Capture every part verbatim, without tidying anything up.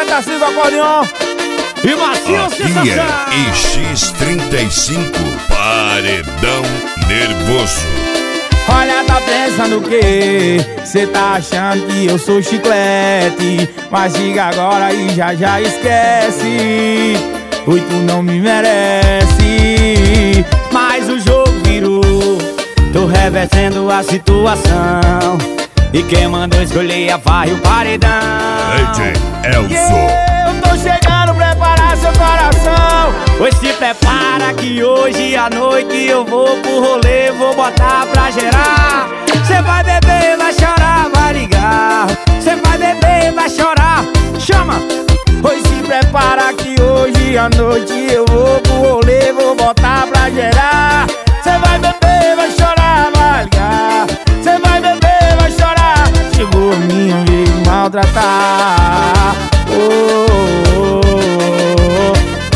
Tarcísio Acordeon e Macio Sensação. Aqui é I X trinta e cinco, Paredão Nervoso. Olha, tá pensando o quê? Cê tá achando que eu sou chiclete, mas diga agora e já já esquece. Oi, tu não me merece. Mas o jogo virou, tô revertendo a situação, e quem mandou escolher a farra e o paredão. D J Elzo. Yeah, eu tô chegando, preparar seu coração. Pois se prepara que hoje à noite eu vou pro rolê, vou botar pra gerar. Cê vai beber, vai chorar, vai ligar. Cê vai beber, vai chorar, chama. Pois se prepara que hoje à noite eu vou pro rolê, vou botar pra gerar. Cê vai beber, vai chorar, vai ligar. Cê vai beber, vai chorar. Chegou a minha vez de maltratar. Oh, oh, oh,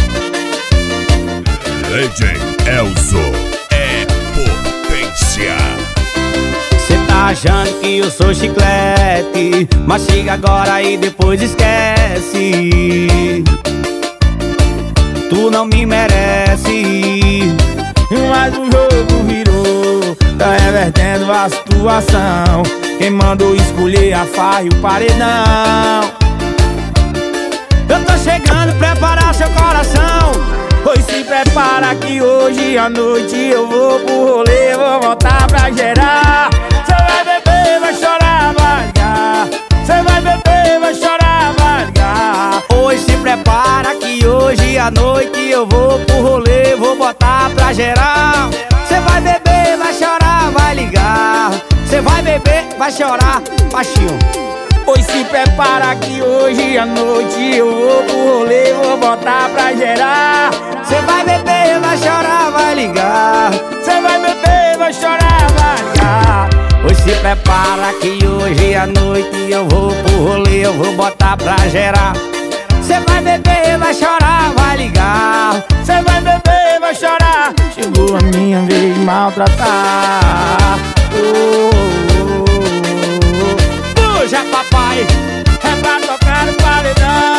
oh. D J Elzo é potência. Cê tá achando que eu sou chiclete, mas chega agora e depois esquece. Tu não me merece. Mas o jogo virou, tá revertendo a situação. Quem mandou escolher a farra e o paredão. Eu tô chegando, preparar seu coração. Pois se prepara que hoje à noite eu vou pro rolê, vou voltar pra gerar. Cê vai beber, vai chorar, vai ligar. Cê vai beber, vai chorar, vai ligar. Pois se prepara que hoje à noite eu vou pro rolê, vou botar pra gerar. Cê vai beber, vai chorar, vai ligar. Cê vai beber, vai chorar, baixinho. Pois se prepara que hoje à noite eu vou pro rolê, vou botar pra gerar. Cê vai beber, vai chorar, vai ligar. Cê vai beber, vai chorar, vai ligar. Pois se prepara que hoje à noite eu vou pro rolê, eu vou botar pra gerar. Cê vai beber, vai chorar, vai ligar. Cê vai beber, vai chorar. Chegou a minha vez de maltratar. Oh, oh, oh, oh. Puxa, papai, é pra tocar no paredão.